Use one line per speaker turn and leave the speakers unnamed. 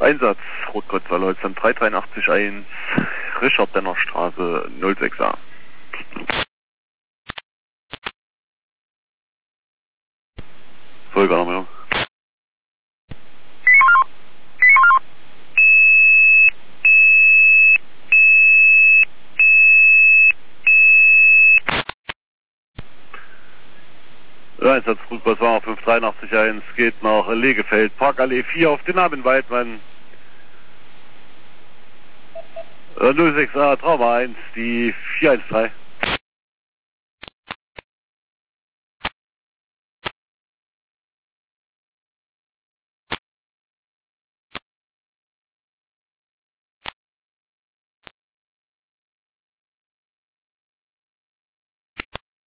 Einsatz, Rotkreuzler Leutnant 383-1, Richard Denner Straße 06a. Vollgarme, ja. Einsatz, Rotkreuzler 583-1, geht nach Legefeld, Parkallee 4 auf den Abendwaldmann. 06a, Trauma 1, die 413.